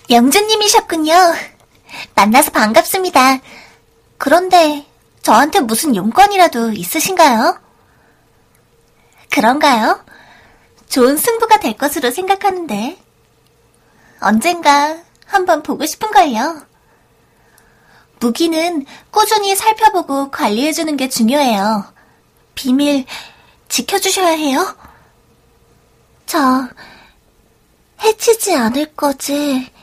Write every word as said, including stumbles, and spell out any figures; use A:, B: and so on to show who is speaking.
A: 영주님이셨군요. 만나서 반갑습니다. 그런데 저한테 무슨 용건이라도 있으신가요? 그런가요? 좋은 승부가 될 것으로 생각하는데 언젠가 한번 보고 싶은걸요. 무기는 꾸준히 살펴보고 관리해주는 게 중요해요. 비밀 지켜주셔야 해요. 저 해치지 않을 거지?